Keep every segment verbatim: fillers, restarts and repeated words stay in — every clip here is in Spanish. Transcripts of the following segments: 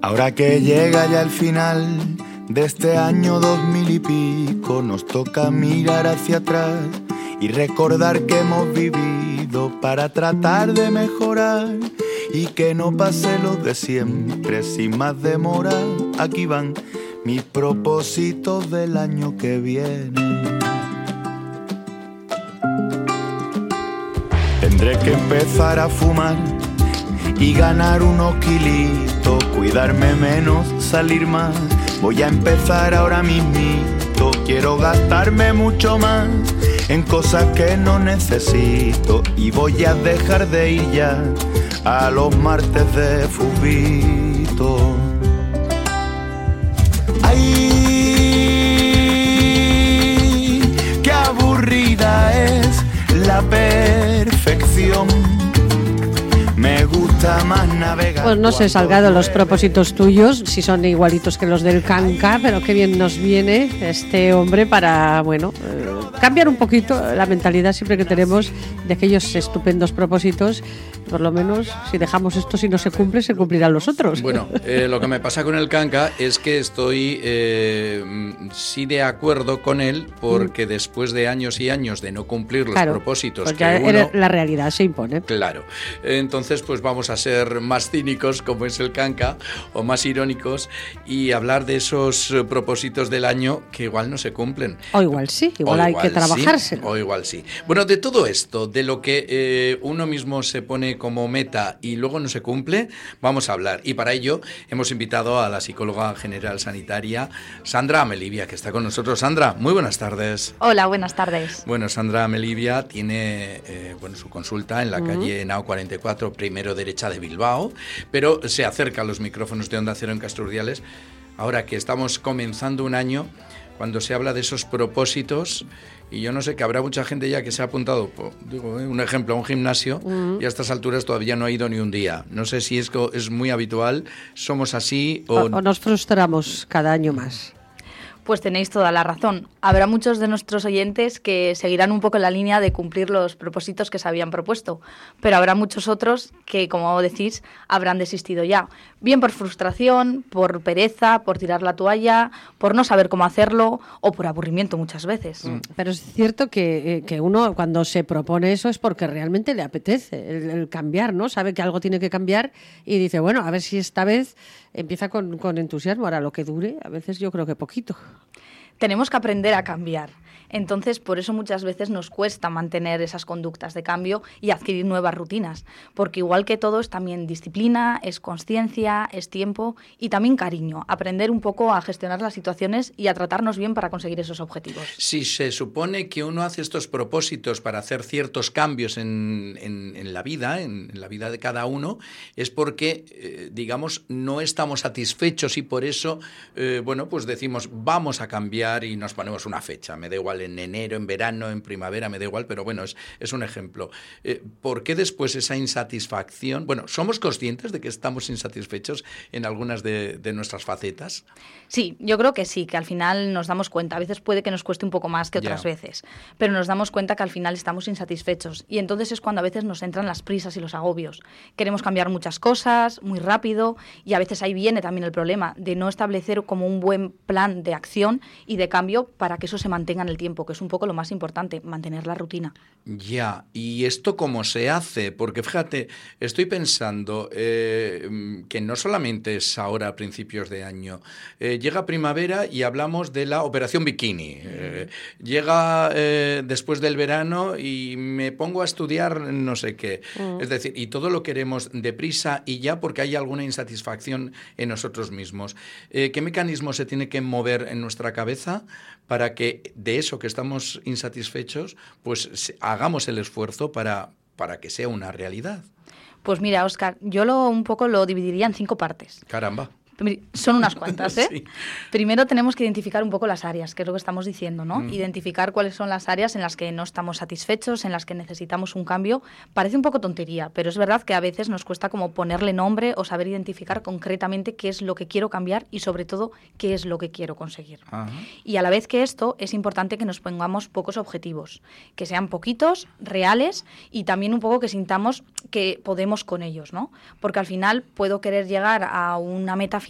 Ahora que llega ya el final de este año dos mil y pico, nos toca mirar hacia atrás y recordar que hemos vivido para tratar de mejorar y que no pase lo de siempre sin más demora. Aquí van mis propósitos del año que viene. Tendré que empezar a fumar y ganar unos kilitos, cuidarme menos, salir más. Voy a empezar ahora mismito, quiero gastarme mucho más en cosas que no necesito y voy a dejar de ir ya a los martes de fubito. ¡Ay! ¡Qué aburrida es la perfección! Me gusta más navegar. Pues no sé, Salgado, los propósitos tuyos, si son igualitos que los del Canca, pero qué bien nos viene este hombre para, bueno, eh, cambiar un poquito la mentalidad siempre que tenemos de aquellos estupendos propósitos. Por lo menos, si dejamos esto, si no se cumple, se cumplirán los otros. Bueno, eh, lo que me pasa con el Canca es que estoy eh, sí de acuerdo con él, porque mm. después de años y años de no cumplir los claro, propósitos pues que ya uno... La realidad se impone. Claro. Entonces, pues vamos a ser más cínicos, como es el Canca, o más irónicos, y hablar de esos propósitos del año que igual no se cumplen. O igual sí, igual, igual hay que trabajárselo. Sí, o igual sí. Bueno, de todo esto, de lo que eh, uno mismo se pone como meta y luego no se cumple, vamos a hablar. Y para ello hemos invitado a la psicóloga general sanitaria Sandra Amelivia, que está con nosotros. Sandra, muy buenas tardes. Hola, buenas tardes. Bueno, Sandra Amelivia tiene eh, bueno, su consulta en la uh-huh. calle Nao cuarenta y cuatro, primero derecha de Bilbao, pero se acerca a los micrófonos de Onda Cero en Castro Urdiales. Ahora que estamos comenzando un año, cuando se habla de esos propósitos, y yo no sé, que habrá mucha gente ya que se ha apuntado, por, digo, eh, un ejemplo, a un gimnasio, uh-huh. y a estas alturas todavía no ha ido ni un día. No sé si es, es muy habitual, somos así o... O, o nos frustramos cada año más. Pues tenéis toda la razón. Habrá muchos de nuestros oyentes que seguirán un poco la línea de cumplir los propósitos que se habían propuesto, pero habrá muchos otros que, como decís, habrán desistido ya. Bien por frustración, por pereza, por tirar la toalla, por no saber cómo hacerlo o por aburrimiento muchas veces. Mm. Pero es cierto que, eh, que uno cuando se propone eso es porque realmente le apetece el, el cambiar, ¿no? Sabe que algo tiene que cambiar y dice, bueno, a ver si esta vez empieza con, con entusiasmo. Ahora, lo que dure, a veces yo creo que poquito. Tenemos que aprender a cambiar. Entonces, por eso muchas veces nos cuesta mantener esas conductas de cambio y adquirir nuevas rutinas, porque igual que todo es también disciplina, es conciencia, es tiempo y también cariño, aprender un poco a gestionar las situaciones y a tratarnos bien para conseguir esos objetivos. Si se supone que uno hace estos propósitos para hacer ciertos cambios en, en, en la vida, en, en la vida de cada uno, es porque, eh, digamos, no estamos satisfechos y por eso, eh, bueno, pues decimos, vamos a cambiar y nos ponemos una fecha, me da igual en enero, en verano, en primavera, me da igual, pero bueno, es, es un ejemplo. Eh, ¿Por qué después esa insatisfacción? Bueno, ¿somos conscientes de que estamos insatisfechos en algunas de, de nuestras facetas? Sí, yo creo que sí, que al final nos damos cuenta. A veces puede que nos cueste un poco más que otras yeah. veces, pero nos damos cuenta que al final estamos insatisfechos y entonces es cuando a veces nos entran las prisas y los agobios. Queremos cambiar muchas cosas muy rápido y a veces ahí viene también el problema de no establecer como un buen plan de acción y de cambio para que eso se mantenga en el tiempo, que es un poco lo más importante, mantener la rutina. Ya, ¿y esto cómo se hace? Porque fíjate, estoy pensando eh, que no solamente es ahora a principios de año, eh, llega primavera y hablamos de la operación bikini, eh, llega eh, después del verano y me pongo a estudiar no sé qué, mm. es decir, y todo lo queremos deprisa y ya porque hay alguna insatisfacción en nosotros mismos. Eh, ¿Qué mecanismo se tiene que mover en nuestra cabeza para que de eso que estamos insatisfechos, pues hagamos el esfuerzo para, para que sea una realidad? Pues mira, Óscar, yo lo, un poco lo dividiría en cinco partes. Caramba. Son unas cuantas, ¿eh? Sí. Primero tenemos que identificar un poco las áreas, que es lo que estamos diciendo, ¿no? Mm. Identificar cuáles son las áreas en las que no estamos satisfechos, en las que necesitamos un cambio. Parece un poco tontería, pero es verdad que a veces nos cuesta como ponerle nombre o saber identificar concretamente qué es lo que quiero cambiar y sobre todo qué es lo que quiero conseguir. Ajá. Y a la vez que esto, es importante que nos pongamos pocos objetivos, que sean poquitos, reales y también un poco que sintamos que podemos con ellos, ¿no? Porque al final puedo querer llegar a una meta final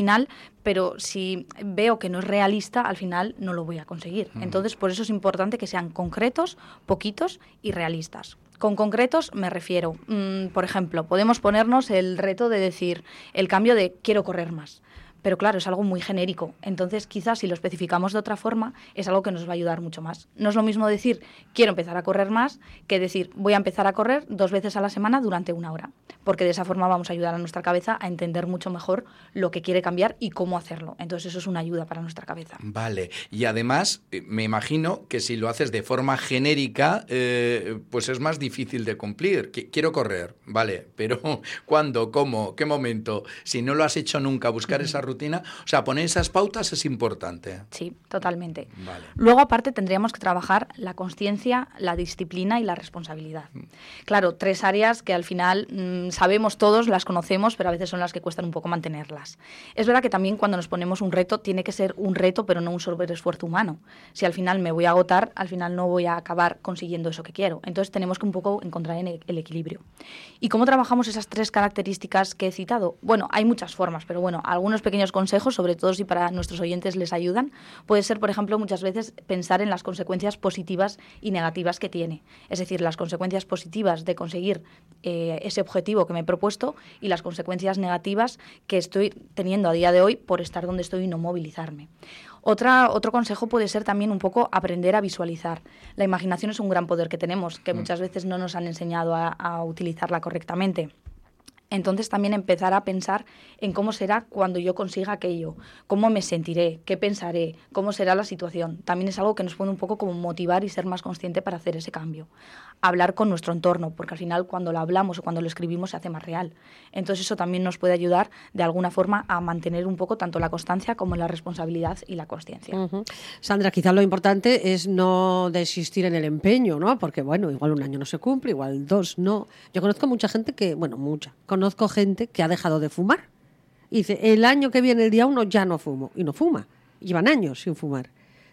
final, pero si veo que no es realista, al final no lo voy a conseguir. Uh-huh. Entonces, por eso es importante que sean concretos, poquitos y realistas. Con concretos me refiero, mmm, por ejemplo, podemos ponernos el reto de decir el cambio de quiero correr más. Pero claro, es algo muy genérico. Entonces, quizás si lo especificamos de otra forma, es algo que nos va a ayudar mucho más. No es lo mismo decir, quiero empezar a correr más, que decir, voy a empezar a correr dos veces a la semana durante una hora. Porque de esa forma vamos a ayudar a nuestra cabeza a entender mucho mejor lo que quiere cambiar y cómo hacerlo. Entonces, eso es una ayuda para nuestra cabeza. Vale. Y además, me imagino que si lo haces de forma genérica, eh, pues es más difícil de cumplir. Quiero correr, vale, pero ¿cuándo? ¿Cómo? ¿Qué momento? Si no lo has hecho nunca, buscar uh-huh. esa rutina. Rutina, o sea, poner esas pautas es importante. Sí, totalmente. Vale. Luego, aparte, tendríamos que trabajar la consciencia, la disciplina y la responsabilidad. Mm. Claro, tres áreas que al final mmm, sabemos todos, las conocemos, pero a veces son las que cuestan un poco mantenerlas. Es verdad que también cuando nos ponemos un reto, tiene que ser un reto, pero no un sobreesfuerzo humano. Si al final me voy a agotar, al final no voy a acabar consiguiendo eso que quiero. Entonces, tenemos que un poco encontrar el equilibrio. ¿Y cómo trabajamos esas tres características que he citado? Bueno, hay muchas formas, pero bueno, algunos pequeños consejos, sobre todo si para nuestros oyentes les ayudan, puede ser, por ejemplo, muchas veces pensar en las consecuencias positivas y negativas que tiene. Es decir, las consecuencias positivas de conseguir eh, ese objetivo que me he propuesto y las consecuencias negativas que estoy teniendo a día de hoy por estar donde estoy y no movilizarme. Otra, otro consejo puede ser también un poco aprender a visualizar. La imaginación es un gran poder que tenemos, que muchas veces no nos han enseñado a, a utilizarla correctamente. Entonces también empezar a pensar en cómo será cuando yo consiga aquello, cómo me sentiré, qué pensaré, cómo será la situación. También es algo que nos puede un poco como motivar y ser más consciente para hacer ese cambio. Hablar con nuestro entorno, porque al final cuando lo hablamos o cuando lo escribimos se hace más real. Entonces eso también nos puede ayudar de alguna forma a mantener un poco tanto la constancia como la responsabilidad y la consciencia. Uh-huh. Sandra, quizás lo importante es no desistir en el empeño, ¿no? Porque bueno, igual un año no se cumple, igual dos no. Yo conozco mucha gente que, bueno, mucha, Conozco gente que ha dejado de fumar. Y dice, el año que viene, el día uno, ya no fumo. Y no fuma. Llevan años sin fumar.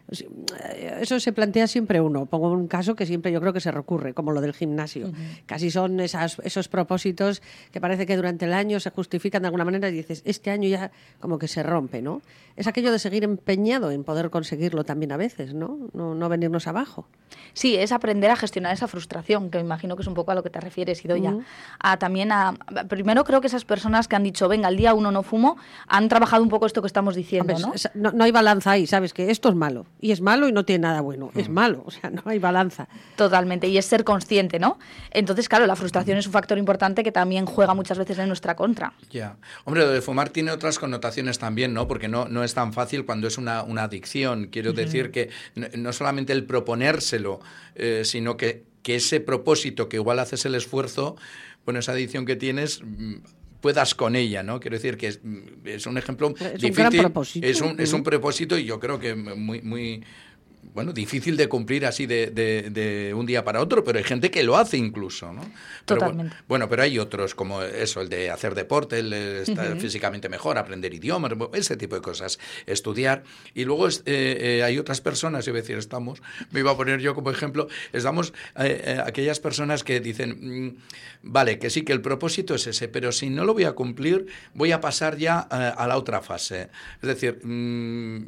Eso se plantea siempre uno. Pongo un caso que siempre yo creo que se recurre, como lo del gimnasio. Uh-huh. Casi son esas, esos propósitos que parece que durante el año se justifican de alguna manera y dices, este año ya como que se rompe, ¿no? Es aquello de seguir empeñado en poder conseguirlo también a veces, ¿no? No, no venirnos abajo. Sí, es aprender a gestionar esa frustración, que me imagino que es un poco a lo que te refieres, Idoia. Uh-huh. A, también a, primero creo que esas personas que han dicho, venga, el día uno no fumo, han trabajado un poco esto que estamos diciendo, Hombre, ¿no? Es, no, no hay balanza ahí, ¿sabes? Que esto es malo. Y es malo y no tiene nada bueno. Mm. Es malo, o sea, no hay balanza. Totalmente, y es ser consciente, ¿no? Entonces, claro, la frustración es un factor importante que también juega muchas veces en nuestra contra. Ya. Yeah. Hombre, lo de fumar tiene otras connotaciones también, ¿no? Porque no, no es tan fácil cuando es una, una adicción. Quiero uh-huh. decir que no, no solamente el proponérselo, eh, sino que, que ese propósito, que igual haces el esfuerzo, bueno, esa adicción que tienes... puedas con ella, ¿no? Quiero decir que es, es un ejemplo es difícil. Un gran propósito. Es un, es un propósito y yo creo que muy, muy bueno, difícil de cumplir así de, de, de un día para otro, pero hay gente que lo hace incluso, ¿no? Pero Totalmente. Bueno, bueno, pero hay otros como eso, el de hacer deporte, el de estar uh-huh. físicamente mejor, aprender idiomas, ese tipo de cosas, estudiar. Y luego eh, eh, hay otras personas, yo iba a decir, estamos, me iba a poner yo como ejemplo, estamos eh, eh, aquellas personas que dicen, mmm, vale, que sí, que el propósito es ese, pero si no lo voy a cumplir, voy a pasar ya eh, a la otra fase. Es decir, mmm,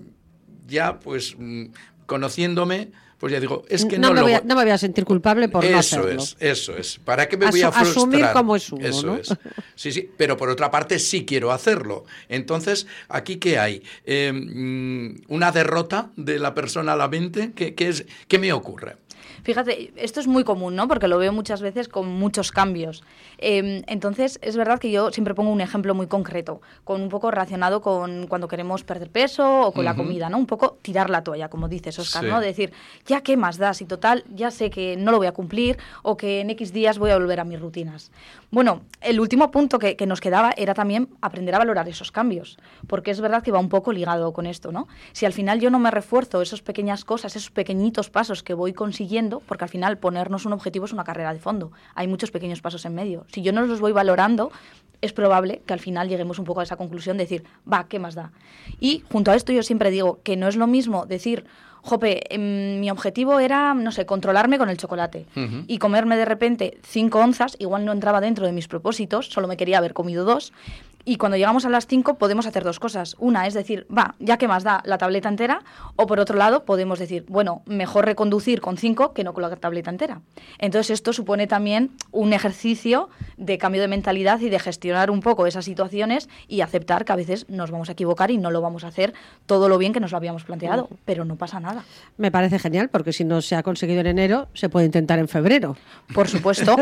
ya pues... Mmm, conociéndome, pues ya digo, es que no, no, me lo voy a, no me voy a sentir culpable por eso no hacerlo. Eso es, eso es. ¿Para qué me voy Asu- a frustrar? Asumir como es uno, eso ¿no? es. Sí, sí, pero por otra parte sí quiero hacerlo. Entonces, ¿aquí qué hay? Eh, ¿Una derrota de la persona a la mente? ¿Qué, qué, es, qué me ocurre? Fíjate, esto es muy común, ¿no? Porque lo veo muchas veces con muchos cambios. Eh, entonces, es verdad que yo siempre pongo un ejemplo muy concreto, con un poco relacionado con cuando queremos perder peso o con uh-huh. la comida, ¿no? Un poco tirar la toalla, como dices, Óscar, sí. ¿no? De decir, ya qué más da, si total, ya sé que no lo voy a cumplir o que en X días voy a volver a mis rutinas. Bueno, el último punto que, que nos quedaba era también aprender a valorar esos cambios, porque es verdad que va un poco ligado con esto, ¿no? Si al final yo no me refuerzo esas pequeñas cosas, esos pequeñitos pasos que voy consiguiendo, porque al final ponernos un objetivo es una carrera de fondo. Hay muchos pequeños pasos en medio. Si yo no los voy valorando, es probable que al final lleguemos un poco a esa conclusión de decir, va, ¿qué más da? Y junto a esto yo siempre digo que no es lo mismo decir, jope, eh, mi objetivo era, no sé, controlarme con el chocolate uh-huh. y comerme de repente cinco onzas, igual no entraba dentro de mis propósitos, solo me quería haber comido dos, Y cuando llegamos a las cinco podemos hacer dos cosas. Una es decir, va, ya que más da la tableta entera, o por otro lado podemos decir, bueno, mejor reconducir con cinco que no con la tableta entera. Entonces esto supone también un ejercicio de cambio de mentalidad y de gestionar un poco esas situaciones y aceptar que a veces nos vamos a equivocar y no lo vamos a hacer todo lo bien que nos lo habíamos planteado, pero no pasa nada. Me parece genial, porque si no se ha conseguido en enero, se puede intentar en febrero. Por supuesto.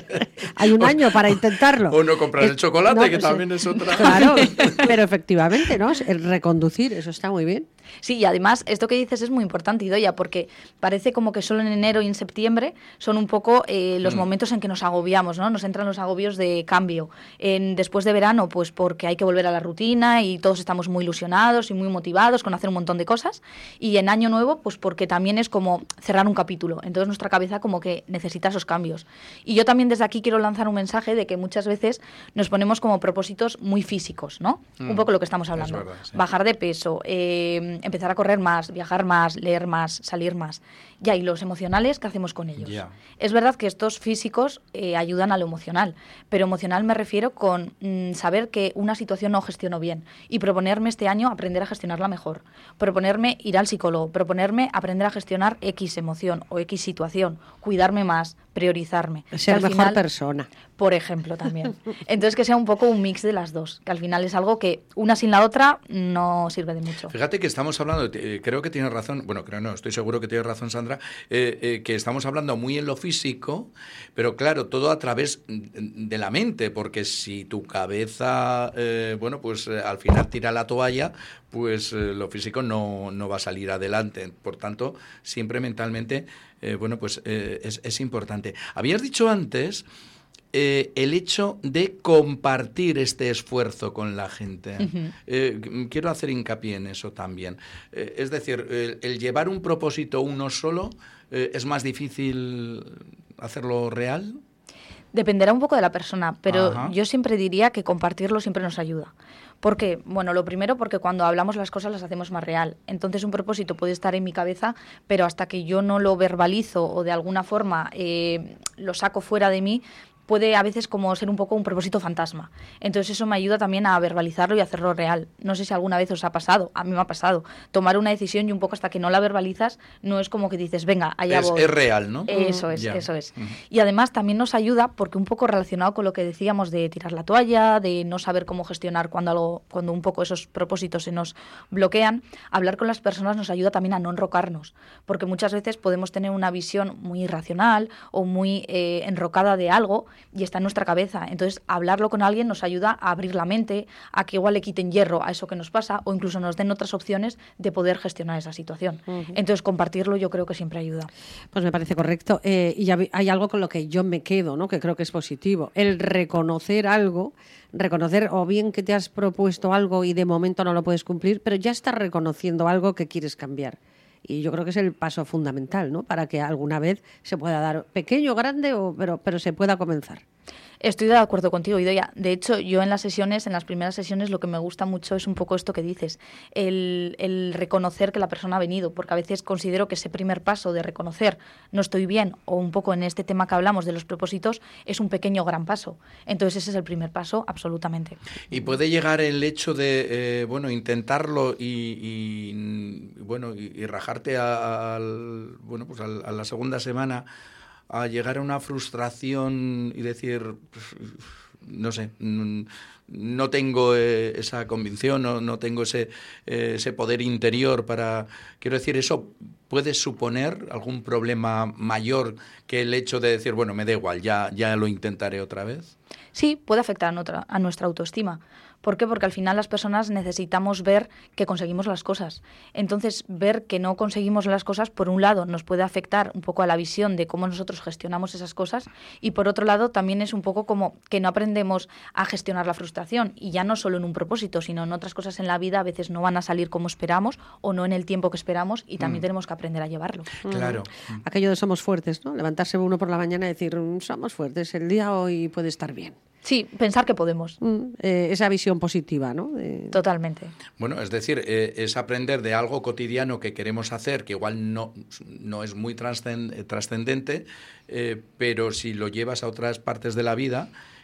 Hay un año para intentarlo. O no comprar es, el chocolate, no, que también es otra. Claro, pero efectivamente, ¿no? El reconducir, eso está muy bien. Sí, y además esto que dices es muy importante, Idoia, porque parece como que solo en enero y en septiembre son un poco eh, los mm. momentos en que nos agobiamos, ¿no? Nos entran los agobios de cambio. En, después de verano, pues porque hay que volver a la rutina y todos estamos muy ilusionados y muy motivados con hacer un montón de cosas. Y en año nuevo, pues porque también es como cerrar un capítulo. Entonces nuestra cabeza como que necesita esos cambios. Y yo también desde aquí quiero lanzar un mensaje de que muchas veces nos ponemos como propósitos muy físicos, ¿no? Mm. Un poco lo que estamos hablando. Es verdad, sí. Bajar de peso, eh, empezar a correr más, viajar más, leer más, salir más. Ya, y los emocionales, ¿qué hacemos con ellos? Yeah. Es verdad que estos físicos eh, ayudan a lo emocional, pero emocional me refiero con mm, saber que una situación no gestiono bien y proponerme este año aprender a gestionarla mejor, proponerme ir al psicólogo, proponerme aprender a gestionar X emoción o X situación, cuidarme más, priorizarme. Ser mejor final, persona. Por ejemplo, también. Entonces, que sea un poco un mix de las dos, que al final es algo que una sin la otra no sirve de mucho. Fíjate que estamos hablando, eh, creo que tienes razón, bueno, creo no, estoy seguro que tienes razón, Sandra, eh, eh, que estamos hablando muy en lo físico, pero claro, todo a través de la mente, porque si tu cabeza, eh, bueno, pues eh, al final tira la toalla, pues eh, lo físico no, no va a salir adelante. Por tanto, siempre mentalmente, eh, bueno, pues eh, es, es importante. Habías dicho antes eh, el hecho de compartir este esfuerzo con la gente. Uh-huh. Eh, quiero hacer hincapié en eso también. Eh, es decir, el, el llevar un propósito uno solo, eh, ¿es más difícil hacerlo real? Dependerá un poco de la persona, pero Ajá. yo siempre diría que compartirlo siempre nos ayuda. ¿Por qué? Bueno, lo primero porque cuando hablamos las cosas las hacemos más real. Entonces un propósito puede estar en mi cabeza, pero hasta que yo no lo verbalizo o de alguna forma eh, lo saco fuera de mí, puede a veces como ser un poco un propósito fantasma. Entonces eso me ayuda también a verbalizarlo y a hacerlo real. No sé si alguna vez os ha pasado, a mí me ha pasado. Tomar una decisión y un poco hasta que no la verbalizas, no es como que dices, venga, allá es, voy. Es real, ¿no? Eso es, yeah. eso es. Uh-huh. Y además también nos ayuda, porque un poco relacionado con lo que decíamos de tirar la toalla, de no saber cómo gestionar cuando algo, cuando un poco esos propósitos se nos bloquean, hablar con las personas nos ayuda también a no enrocarnos, porque muchas veces podemos tener una visión muy irracional o muy eh, enrocada de algo y está en nuestra cabeza. Entonces, hablarlo con alguien nos ayuda a abrir la mente, a que igual le quiten hierro a eso que nos pasa o incluso nos den otras opciones de poder gestionar esa situación. Uh-huh. Entonces, compartirlo yo creo que siempre ayuda. Pues me parece correcto. Eh, y hay algo con lo que yo me quedo, ¿no? Que creo que es positivo. El reconocer algo, reconocer o bien que te has propuesto algo y de momento no lo puedes cumplir, pero ya estás reconociendo algo que quieres cambiar. Y yo creo que es el paso fundamental, ¿no? Para que alguna vez se pueda dar pequeño, grande, o, pero, pero se pueda comenzar. Estoy de acuerdo contigo, Idoia. De hecho, yo en las sesiones, en las primeras sesiones, lo que me gusta mucho es un poco esto que dices, el, el reconocer que la persona ha venido, porque a veces considero que ese primer paso de reconocer no estoy bien, o un poco en este tema que hablamos de los propósitos, es un pequeño gran paso. Entonces ese es el primer paso, absolutamente. Y puede llegar el hecho de, eh, bueno, intentarlo y, y bueno, y, y rajarte a, a, al, bueno, pues a, a la segunda semana, a llegar a una frustración y decir, no sé, no tengo eh, esa convicción, no, no tengo ese, eh, ese poder interior para... Quiero decir, ¿eso puede suponer algún problema mayor que el hecho de decir, bueno, me da igual, ya, ya lo intentaré otra vez? Sí, puede afectar a nuestra, a nuestra autoestima. ¿Por qué? Porque al final las personas necesitamos ver que conseguimos las cosas. Entonces, ver que no conseguimos las cosas, por un lado, nos puede afectar un poco a la visión de cómo nosotros gestionamos esas cosas y, por otro lado, también es un poco como que no aprendemos a gestionar la frustración y ya no solo en un propósito, sino en otras cosas en la vida a veces no van a salir como esperamos o no en el tiempo que esperamos y también mm. tenemos que aprender a llevarlo. Claro. Mm. Aquello de somos fuertes, ¿no? Levantarse uno por la mañana y decir, somos fuertes, el día hoy puede estar bien. Sí, pensar que podemos. Mm, eh, esa visión positiva, ¿no? De... Totalmente. Bueno, es decir, eh, es aprender de algo cotidiano que queremos hacer, que igual no, no es muy trascendente, eh, pero si lo llevas a otras partes de la vida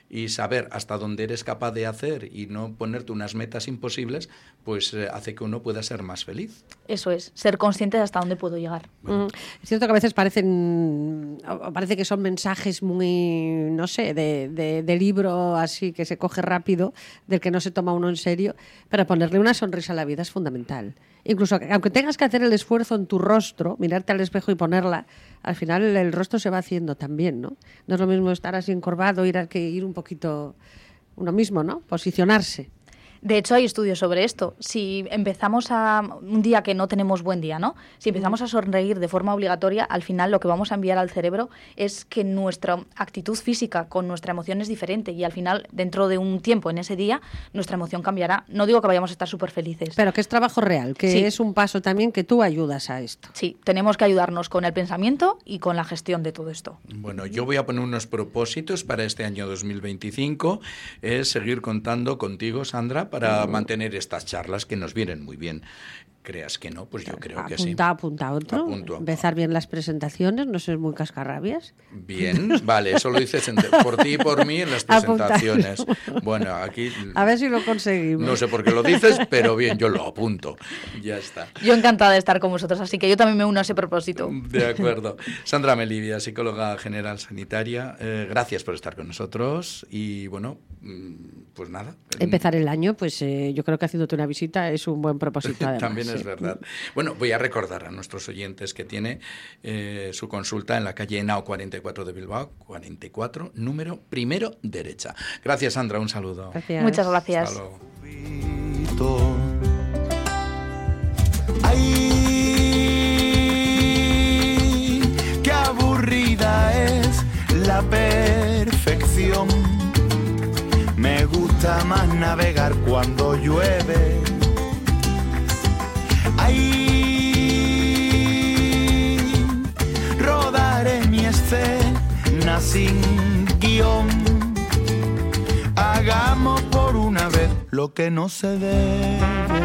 y saber hasta dónde eres capaz de hacer y no ponerte unas metas imposibles, pues eh, hace que uno pueda ser más feliz. Eso es, ser consciente de hasta dónde puedo llegar. Bueno. Es cierto que a veces parecen, parece que son mensajes muy, no sé, de, de, de libro así que se coge rápido, del que no se toma uno en serio, pero ponerle una sonrisa a la vida es fundamental. Incluso aunque tengas que hacer el esfuerzo en tu rostro, mirarte al espejo y ponerla, al final el rostro se va haciendo también, ¿no? No es lo mismo estar así encorvado, ir a que ir un poquito uno mismo, ¿no? Posicionarse. De hecho, hay estudios sobre esto. Si empezamos a un día que no tenemos buen día, ¿no? Si empezamos a sonreír de forma obligatoria, al final lo que vamos a enviar al cerebro es que nuestra actitud física con nuestra emoción es diferente y al final, dentro de un tiempo en ese día, nuestra emoción cambiará. No digo que vayamos a estar súper felices. Pero que es trabajo real, que sí. Es un paso también que tú ayudas a esto. Sí, tenemos que ayudarnos con el pensamiento y con la gestión de todo esto. Bueno, yo voy a poner unos propósitos para este año dos mil veinticinco. Es seguir contando contigo, Sandra, para mantener estas charlas que nos vienen muy bien. Creas que no, pues yo creo apunta, que sí. Apunta, otro. Apunto. Empezar bien las presentaciones, no ser muy cascarrabias. Bien, vale, eso lo dices entre, por ti y por mí en las presentaciones. Apuntar. Bueno, aquí... A ver si lo conseguimos. No sé por qué lo dices, pero bien, yo lo apunto. Ya está. Yo encantada de estar con vosotros, así que yo también me uno a ese propósito. De acuerdo. Sandra Melivia, psicóloga general sanitaria, eh, gracias por estar con nosotros y bueno, pues nada. Empezar el año, pues eh, yo creo que haciéndote una visita es un buen propósito además. También es verdad. Bueno, voy a recordar a nuestros oyentes que tiene eh, su consulta en la calle Henao cuarenta y cuatro de Bilbao, cuarenta y cuatro, número primero derecha. Gracias, Sandra, un saludo. Gracias. Muchas gracias. Hasta luego. Ay, qué aburrida es la perfección. Me gusta más navegar cuando llueve. Ay, rodaré mi escena sin guión. Hagamos por una vez lo que no se debe.